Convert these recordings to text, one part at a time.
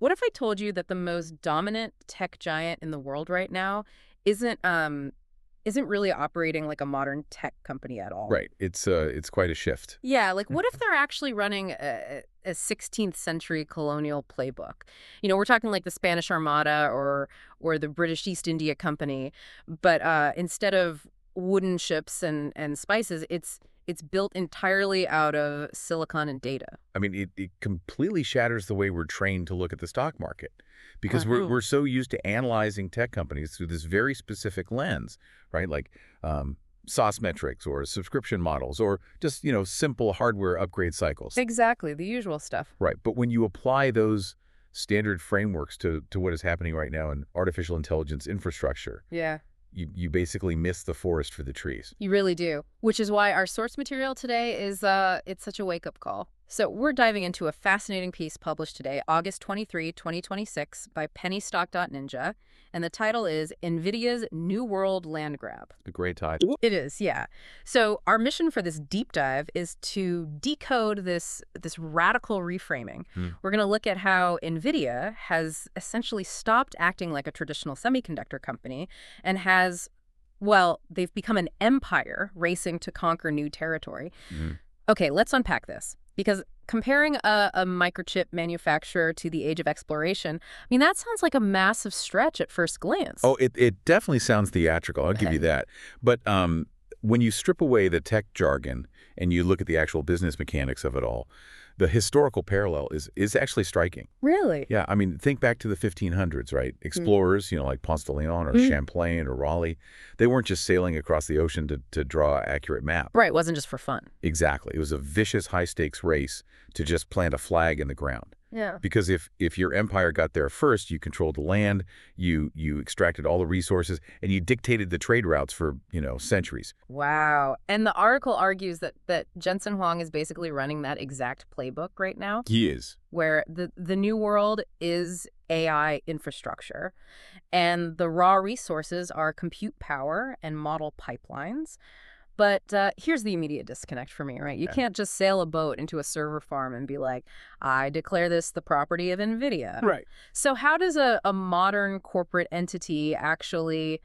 What if I told you that the most dominant tech giant in the world right now isn't isn't really operating like a modern tech company at all? Right. It's quite a shift. Yeah, like what if they're actually running a 16th century colonial playbook? We're talking like the Spanish Armada or the British East India Company, but instead of wooden ships and spices, it's built entirely out of silicon and data. I mean, it completely shatters the way we're trained to look at the stock market because we're Mm. so used to analyzing tech companies through this very specific lens, right? Like SaaS metrics or subscription models or just, simple hardware upgrade cycles. Exactly, the usual stuff. Right. But when you apply those standard frameworks to what is happening right now in artificial intelligence infrastructure, Yeah. you basically miss the forest for the trees. You really do. Which is why our source material today is it's such a wake-up call. So we're diving into a fascinating piece published today, August 23, 2026, by pennystock.ninja, and the title is NVIDIA's New World Land Grab. A great title. It is, yeah. So our mission for this deep dive is to decode this radical reframing. Hmm. We're going to look at how NVIDIA has essentially stopped acting like a traditional semiconductor company and has, well, they've become an empire racing to conquer new territory. Mhm. Okay, let's unpack this. Because comparing a microchip manufacturer to the age of exploration, I mean, that sounds like a massive stretch at first glance. Oh, it definitely sounds theatrical. I'll give you that. But when you strip away the tech jargon and you look at the actual business mechanics of it all, the historical parallel is actually striking. Really? Yeah, I mean, think back to the 1500s, right? Explorers, like Ponce de Leon or Champlain or Raleigh, they weren't just sailing across the ocean to draw an accurate map. Right, it wasn't just for fun. Exactly. It was a vicious high-stakes race to just plant a flag in the ground. Yeah. Because if your empire got there first, you controlled the land, you extracted all the resources, and you dictated the trade routes for, centuries. Wow. And the article argues that Jensen Huang is basically running that exact playbook right now, He is. where the new world is AI infrastructure, and the raw resources are compute power and model pipelines. But here's the immediate disconnect for me, right? You Yeah. can't just sail a boat into a server farm and be like, I declare this the property of NVIDIA. Right. So how does a modern corporate entity actually,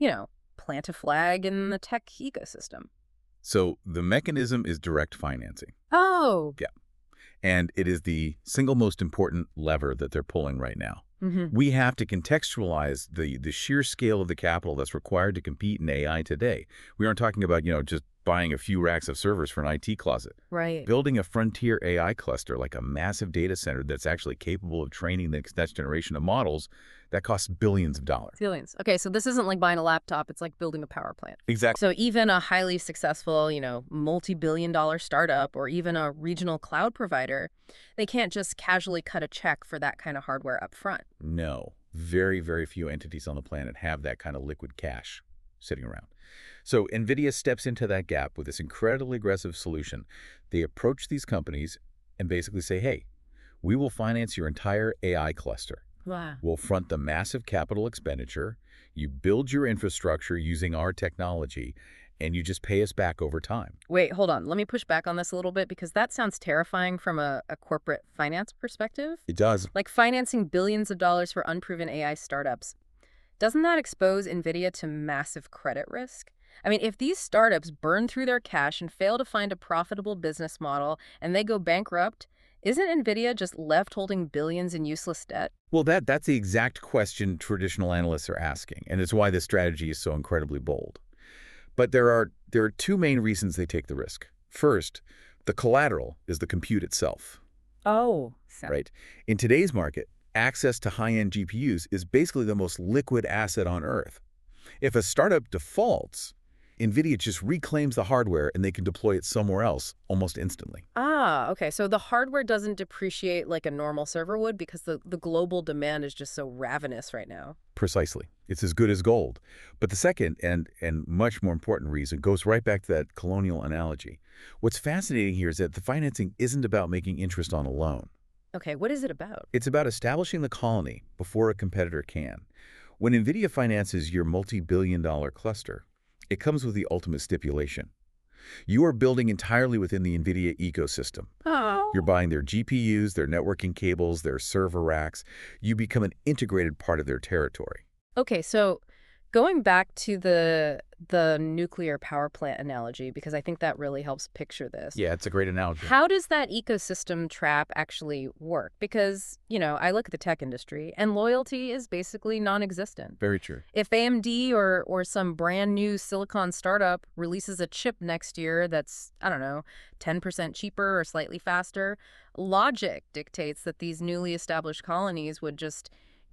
plant a flag in the tech ecosystem? So the mechanism is direct financing. Oh. Yeah. And it is the single most important lever that they're pulling right now. Mm-hmm. We have to contextualize the sheer scale of the capital that's required to compete in AI today. We aren't talking about, just buying a few racks of servers for an IT closet. Right. Building a frontier AI cluster, like a massive data center that's actually capable of training the next generation of models, that costs billions of dollars. Billions. Okay, so this isn't like buying a laptop. It's like building a power plant. Exactly. So even a highly successful, multi-billion-dollar startup or even a regional cloud provider, they can't just casually cut a check for that kind of hardware up front. No. Very, very few entities on the planet have that kind of liquid cash sitting around. So NVIDIA steps into that gap with this incredibly aggressive solution. They approach these companies and basically say, hey, we will finance your entire AI cluster. Wow. We'll front the massive capital expenditure. You build your infrastructure using our technology, and you just pay us back over time. Wait, hold on. Let me push back on this a little bit because that sounds terrifying from a corporate finance perspective. It does. Like financing billions of dollars for unproven AI startups. Doesn't that expose NVIDIA to massive credit risk? I mean, if these startups burn through their cash and fail to find a profitable business model and they go bankrupt, isn't NVIDIA just left holding billions in useless debt? Well, that's the exact question traditional analysts are asking, and it's why this strategy is so incredibly bold. But there are two main reasons they take the risk. First, the collateral is the compute itself, Oh. right? In today's market, access to high-end GPUs is basically the most liquid asset on Earth. If a startup defaults, NVIDIA just reclaims the hardware and they can deploy it somewhere else almost instantly. Ah, okay. So the hardware doesn't depreciate like a normal server would because the global demand is just so ravenous right now. Precisely. It's as good as gold. But the second and much more important reason goes right back to that colonial analogy. What's fascinating here is that the financing isn't about making interest on a loan. Okay, what is it about? It's about establishing the colony before a competitor can. When NVIDIA finances your multi-billion-dollar cluster, it comes with the ultimate stipulation. You are building entirely within the NVIDIA ecosystem. Oh. You're buying their GPUs, their networking cables, their server racks. You become an integrated part of their territory. Okay, so going back to the nuclear power plant analogy, because I think that really helps picture this. Yeah, it's a great analogy. How does that ecosystem trap actually work? Because, I look at the tech industry and loyalty is basically non-existent. Very true. If AMD or some brand new silicon startup releases a chip next year that's, I don't know, 10% cheaper or slightly faster, logic dictates that these newly established colonies would just,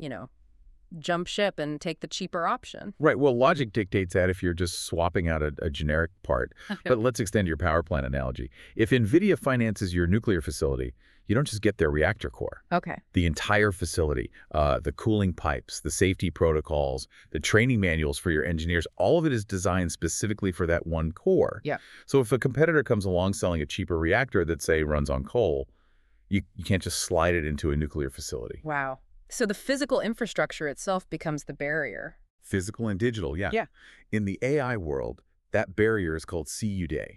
jump ship and take the cheaper option. Right. Well, logic dictates that if you're just swapping out a generic part. But let's extend your power plant analogy. If NVIDIA finances your nuclear facility, you don't just get their reactor core. Okay. The entire facility, the cooling pipes, the safety protocols, the training manuals for your engineers, all of it is designed specifically for that one core. Yeah. So if a competitor comes along selling a cheaper reactor that, say, runs on coal, you can't just slide it into a nuclear facility. Wow. So the physical infrastructure itself becomes the barrier. Physical and digital, yeah. Yeah. In the AI world, that barrier is called CUDA.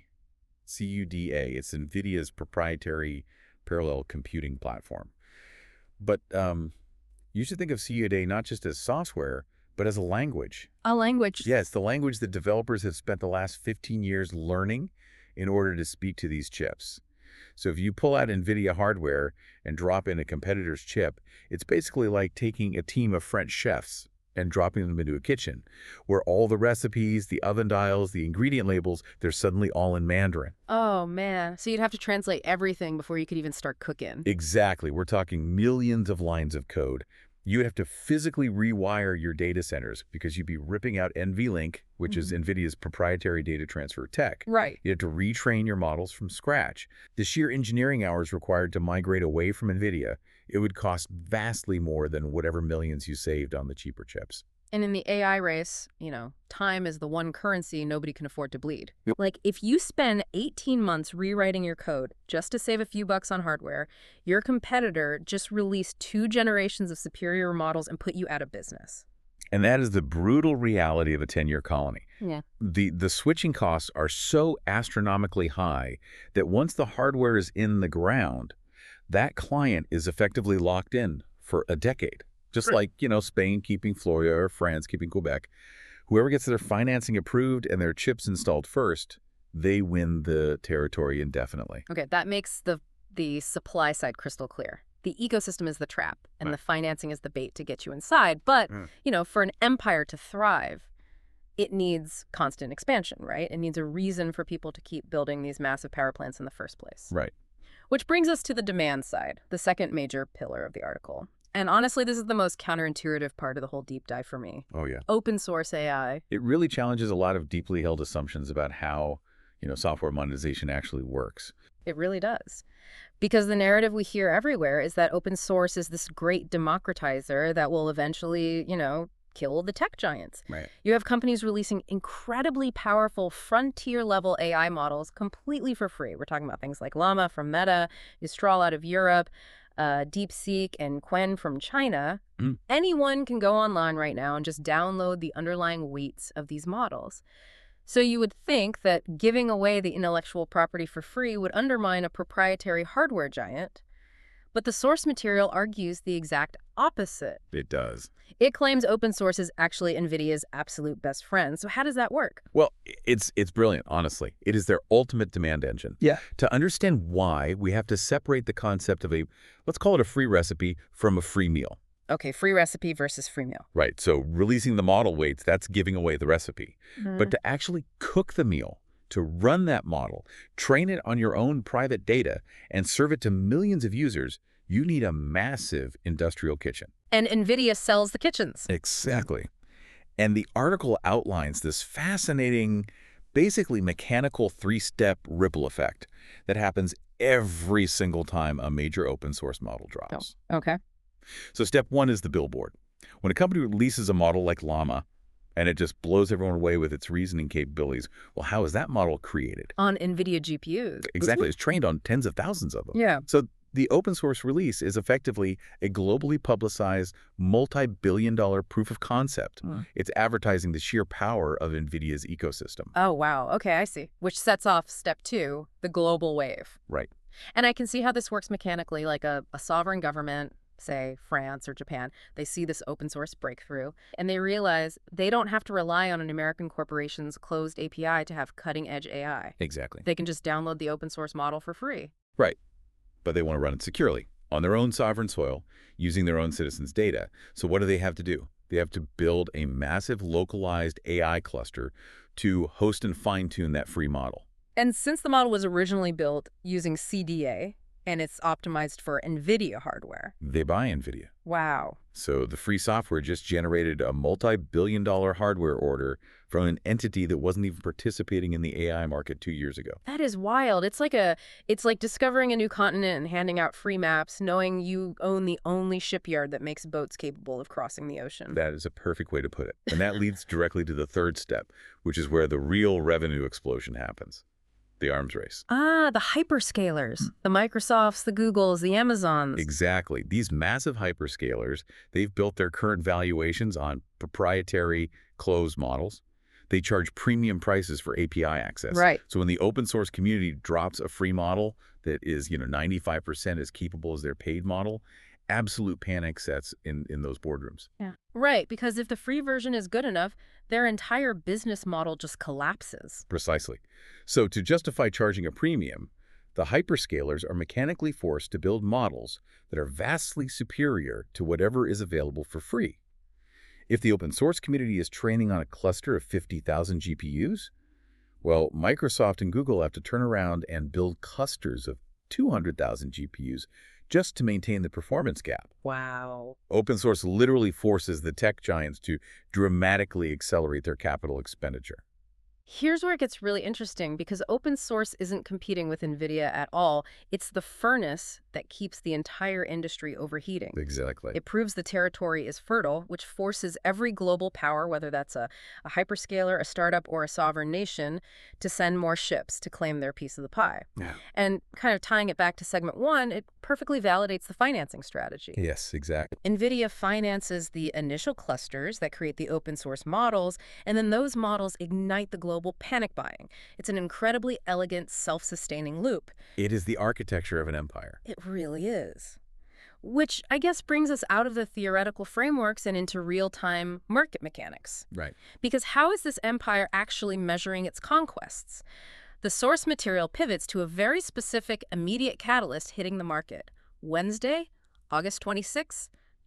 CUDA. It's NVIDIA's proprietary parallel computing platform. But you should think of CUDA not just as software, but as a language. A language. Yeah, it's the language that developers have spent the last 15 years learning in order to speak to these chips. So if you pull out NVIDIA hardware and drop in a competitor's chip, it's basically like taking a team of French chefs and dropping them into a kitchen, where all the recipes, the oven dials, the ingredient labels, they're suddenly all in Mandarin. Oh, man. So you'd have to translate everything before you could even start cooking. Exactly. We're talking millions of lines of code. You would have to physically rewire your data centers because you'd be ripping out NVLink, which is NVIDIA's proprietary data transfer tech. Right. You have to retrain your models from scratch. The sheer engineering hours required to migrate away from NVIDIA, it would cost vastly more than whatever millions you saved on the cheaper chips. And in the AI race, time is the one currency nobody can afford to bleed. Yep. Like, if you spend 18 months rewriting your code just to save a few bucks on hardware, your competitor just released 2 generations of superior models and put you out of business. And that is the brutal reality of a 10-year colony. Yeah. The switching costs are so astronomically high that once the hardware is in the ground, that client is effectively locked in for a decade. Just like, Spain keeping Florida or France keeping Quebec. Whoever gets their financing approved and their chips installed first, they win the territory indefinitely. Okay, that makes the supply side crystal clear. The ecosystem is the trap, and the financing is the bait to get you inside. But, for an empire to thrive, it needs constant expansion, right? It needs a reason for people to keep building these massive power plants in the first place. Right. Which brings us to the demand side, the second major pillar of the article. And honestly, this is the most counterintuitive part of the whole deep dive for me. Oh, yeah. Open source AI. It really challenges a lot of deeply held assumptions about how, software monetization actually works. It really does. Because the narrative we hear everywhere is that open source is this great democratizer that will eventually, kill the tech giants. Right. You have companies releasing incredibly powerful frontier-level AI models completely for free. We're talking about things like Llama from Meta, Mistral out of Europe, DeepSeek and Qwen from China. Anyone can go online right now and just download the underlying weights of these models. So you would think that giving away the intellectual property for free would undermine a proprietary hardware giant. But the source material argues the exact opposite. It does. It claims open source is actually NVIDIA's absolute best friend. So how does that work? Well, it's brilliant, honestly. It is their ultimate demand engine. Yeah. To understand why, we have to separate the concept of let's call it a free recipe from a free meal. Okay, free recipe versus free meal. Right. So releasing the model weights, that's giving away the recipe. But to actually cook the meal, to run that model, train it on your own private data, and serve it to millions of users, you need a massive industrial kitchen. And NVIDIA sells the kitchens. Exactly. And the article outlines this fascinating, basically mechanical 3-step ripple effect that happens every single time a major open source model drops. Oh, okay. So step 1 is the billboard. When a company releases a model like Llama, and it just blows everyone away with its reasoning capabilities, well, how is that model created? On NVIDIA GPUs. Exactly. It's trained on tens of thousands of them. Yeah. So the open source release is effectively a globally publicized, multi-billion-dollar proof of concept. It's advertising the sheer power of NVIDIA's ecosystem. Oh, wow. Okay, I see. Which sets off step 2, the global wave. Right. And I can see how this works mechanically, like a sovereign government, say France or Japan, they see this open source breakthrough and they realize they don't have to rely on an American corporation's closed API to have cutting edge AI. Exactly. They can just download the open source model for free. Right. But they want to run it securely, on their own sovereign soil, using their own citizens' data. So what do they have to do? They have to build a massive localized AI cluster to host and fine-tune that free model. And since the model was originally built using CDA and it's optimized for NVIDIA hardware. They buy NVIDIA. Wow. So the free software just generated a multi-billion-dollar hardware order from an entity that wasn't even participating in the AI market 2 years ago. That is wild. It's like discovering a new continent and handing out free maps, knowing you own the only shipyard that makes boats capable of crossing the ocean. That is a perfect way to put it. And that leads directly to the third step, which is where the real revenue explosion happens. The arms race. Ah, the hyperscalers, the Microsofts, the Googles, the Amazons. Exactly. These massive hyperscalers, they've built their current valuations on proprietary closed models. They charge premium prices for API access. Right. So when the open source community drops a free model that is, 95% as capable as their paid model, absolute panic sets in those boardrooms. Yeah. Right, because if the free version is good enough, their entire business model just collapses. Precisely. So to justify charging a premium, the hyperscalers are mechanically forced to build models that are vastly superior to whatever is available for free. If the open source community is training on a cluster of 50,000 GPUs, well, Microsoft and Google have to turn around and build clusters of 200,000 GPUs just to maintain the performance gap. Wow. Open source literally forces the tech giants to dramatically accelerate their capital expenditure. Here's where it gets really interesting because open source isn't competing with NVIDIA at all. It's the furnace that keeps the entire industry overheating. Exactly. It proves the territory is fertile, which forces every global power, whether that's a hyperscaler, a startup, or a sovereign nation, to send more ships to claim their piece of the pie. Yeah. And kind of tying it back to segment one, it perfectly validates the financing strategy. Yes, exactly. NVIDIA finances the initial clusters that create the open source models, and then those models ignite the global panic buying. It's an incredibly elegant, self-sustaining loop. It is the architecture of an empire. It really is. Which I guess brings us out of the theoretical frameworks and into real-time market mechanics. Right. Because how is this empire actually measuring its conquests? The source material pivots to a very specific immediate catalyst hitting the market. Wednesday, August 26,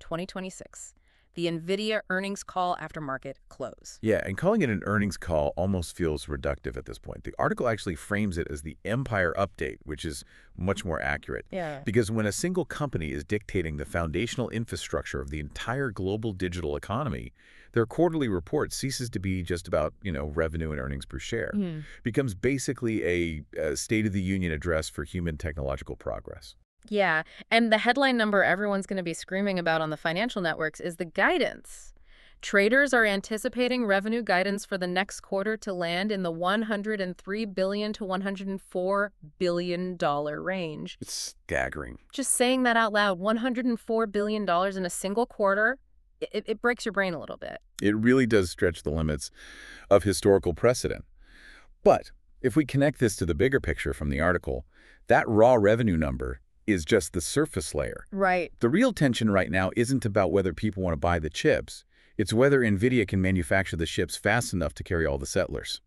2026. The NVIDIA earnings call after market close. Yeah, and calling it an earnings call almost feels reductive at this point. The article actually frames it as the empire update, which is much more accurate. Yeah. Because when a single company is dictating the foundational infrastructure of the entire global digital economy, their quarterly report ceases to be just about, revenue and earnings per share. Becomes basically a State of the Union address for human technological progress. Yeah, and the headline number everyone's going to be screaming about on the financial networks is the guidance. Traders are anticipating revenue guidance for the next quarter to land in the $103 billion to $104 billion range. It's staggering. Just saying that out loud, $104 billion in a single quarter, it breaks your brain a little bit. It really does stretch the limits of historical precedent. But if we connect this to the bigger picture from the article, that raw revenue number is just the surface layer. Right. The real tension right now isn't about whether people want to buy the chips. It's whether NVIDIA can manufacture the chips fast enough to carry all the settlers.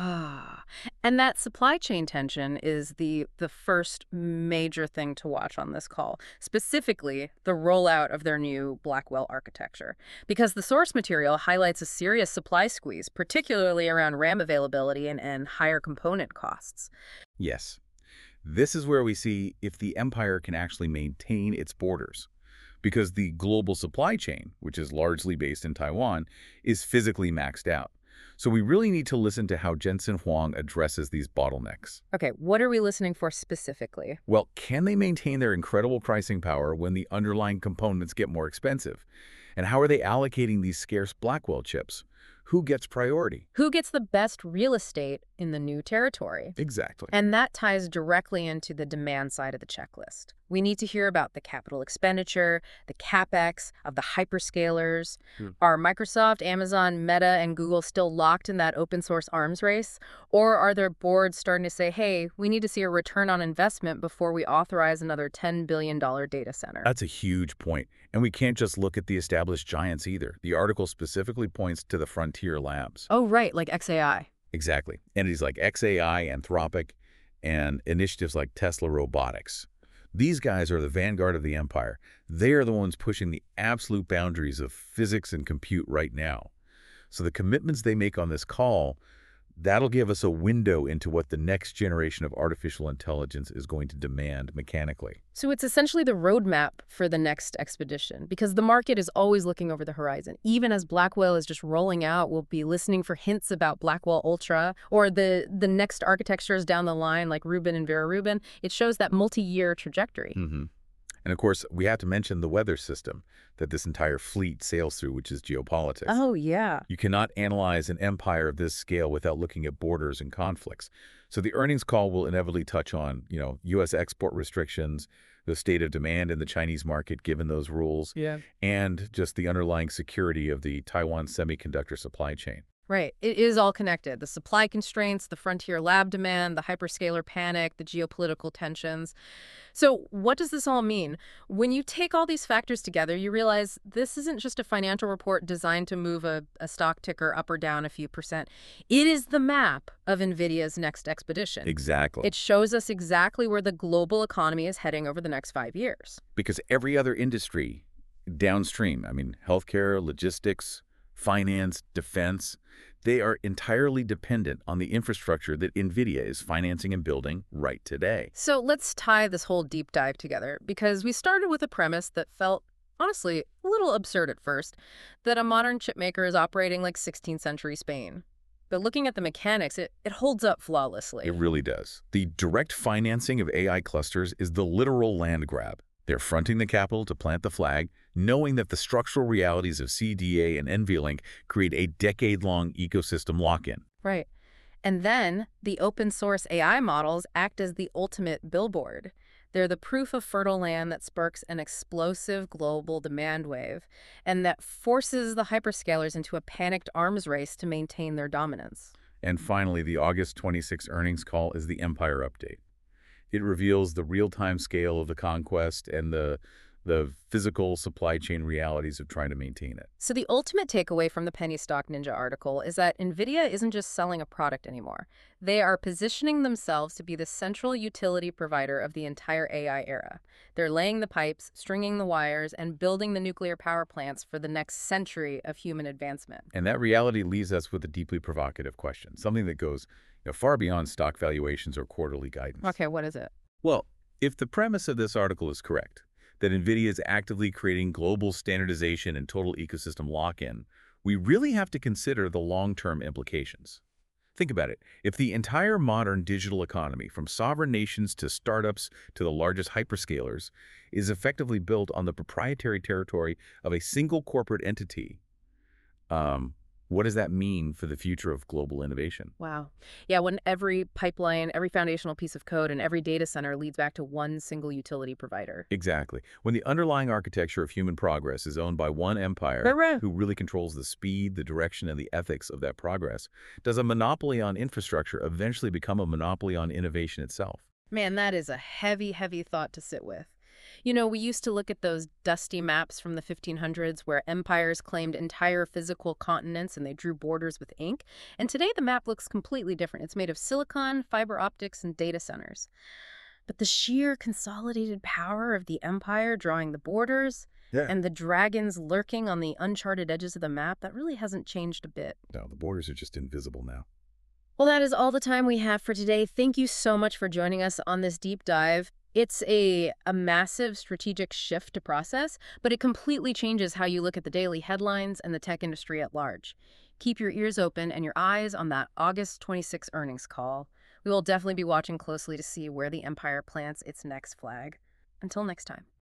Ah, and that supply chain tension is the first major thing to watch on this call, specifically the rollout of their new Blackwell architecture, because the source material highlights a serious supply squeeze, particularly around RAM availability and higher component costs. Yes. This is where we see if the empire can actually maintain its borders. Because the global supply chain, which is largely based in Taiwan, is physically maxed out. So we really need to listen to how Jensen Huang addresses these bottlenecks. Okay, what are we listening for specifically? Well, can they maintain their incredible pricing power when the underlying components get more expensive? And how are they allocating these scarce Blackwell chips? Who gets priority? Who gets the best real estate in the new territory? Exactly. And that ties directly into the demand side of the checklist. We need to hear about the capital expenditure, the CapEx of the hyperscalers. Are Microsoft, Amazon, Meta, and Google still locked in that open source arms race? Or are their boards starting to say, hey, we need to see a return on investment before we authorize another $10 billion data center? That's a huge point. And we can't just look at the established giants either. The article specifically points to the frontier labs. Oh, right, like xAI. Exactly. Entities like xAI, Anthropic, and initiatives like Tesla Robotics. These guys are the vanguard of the empire. They are the ones pushing the absolute boundaries of physics and compute right now. So the commitments they make on this call, that'll give us a window into what the next generation of artificial intelligence is going to demand mechanically. So it's essentially the roadmap for the next expedition, because the market is always looking over the horizon. Even as Blackwell is just rolling out, we'll be listening for hints about Blackwell Ultra or the next architectures down the line like Rubin and Vera Rubin. It shows that multi-year trajectory. And of course, we have to mention the weather system that this entire fleet sails through, which is geopolitics. Oh, yeah. You cannot analyze an empire of this scale without looking at borders and conflicts. So the earnings call will inevitably touch on, U.S. export restrictions, the state of demand in the Chinese market given those rules, and just the underlying security of the Taiwan semiconductor supply chain. Right. It is all connected. The supply constraints, the frontier lab demand, the hyperscaler panic, the geopolitical tensions. So what does this all mean? When you take all these factors together, you realize this isn't just a financial report designed to move a stock ticker up or down a few percent. It is the map of NVIDIA's next expedition. Exactly. It shows us exactly where the global economy is heading over the next 5 years. Because every other industry downstream, healthcare, logistics, finance, defense, they are entirely dependent on the infrastructure that NVIDIA is financing and building right today. So let's tie this whole deep dive together, because we started with a premise that felt, honestly, a little absurd at first, that a modern chipmaker is operating like 16th century Spain. But looking at the mechanics, it holds up flawlessly. It really does. The direct financing of AI clusters is the literal land grab. They're fronting the capital to plant the flag, knowing that the structural realities of CDA and NVLink create a decade-long ecosystem lock-in. Right. And then the open source AI models act as the ultimate billboard. They're the proof of fertile land that sparks an explosive global demand wave and that forces the hyperscalers into a panicked arms race to maintain their dominance. And finally, the August 26 earnings call is the Empire update. It reveals the real-time scale of the conquest and the physical supply chain realities of trying to maintain it. So the ultimate takeaway from the Penny Stock Ninja article is that NVIDIA isn't just selling a product anymore. They are positioning themselves to be the central utility provider of the entire AI era. They're laying the pipes, stringing the wires, and building the nuclear power plants for the next century of human advancement. And that reality leaves us with a deeply provocative question, something that goes far beyond stock valuations or quarterly guidance. Okay, what is it? Well, if the premise of this article is correct, that NVIDIA is actively creating global standardization and total ecosystem lock-in, we really have to consider the long-term implications. Think about it. If the entire modern digital economy, from sovereign nations to startups to the largest hyperscalers, is effectively built on the proprietary territory of a single corporate entity, what does that mean for the future of global innovation? Wow. Yeah, when every pipeline, every foundational piece of code, and every data center leads back to one single utility provider. Exactly. When the underlying architecture of human progress is owned by one empire who really controls the speed, the direction, and the ethics of that progress, does a monopoly on infrastructure eventually become a monopoly on innovation itself? Man, that is a heavy, heavy thought to sit with. We used to look at those dusty maps from the 1500s where empires claimed entire physical continents and they drew borders with ink. And today the map looks completely different. It's made of silicon, fiber optics, and data centers. But the sheer consolidated power of the empire drawing the borders and the dragons lurking on the uncharted edges of the map, that really hasn't changed a bit. No, the borders are just invisible now. Well, that is all the time we have for today. Thank you so much for joining us on this deep dive. It's a massive strategic shift to process, but it completely changes how you look at the daily headlines and the tech industry at large. Keep your ears open and your eyes on that August 26 earnings call. We will definitely be watching closely to see where the empire plants its next flag. Until next time.